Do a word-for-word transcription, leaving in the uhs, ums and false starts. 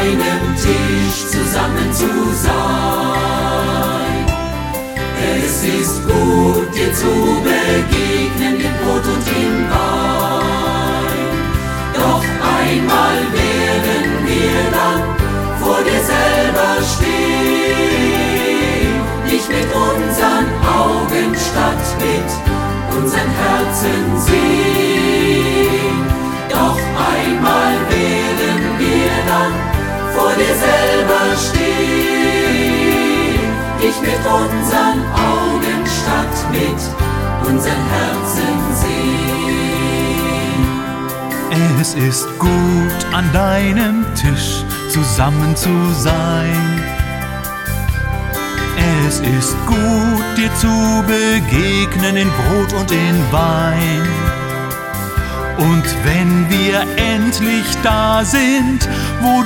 deinem Tisch zusammen zu sein. Es ist gut, dir zu begegnen in Brot und in Wein. Doch einmal werden wir dann vor dir selber stehen, nicht mit unseren Augen statt mit unseren Herzen sehen. Doch einmal werden wir dann vor dir selber stehen, nicht mit unseren Augen statt mit unseren Herzen sehen. Es ist gut, an deinem Tisch zusammen zu sein. Es ist gut, dir zu begegnen in Brot und in Wein. Und wenn wir endlich da sind, wo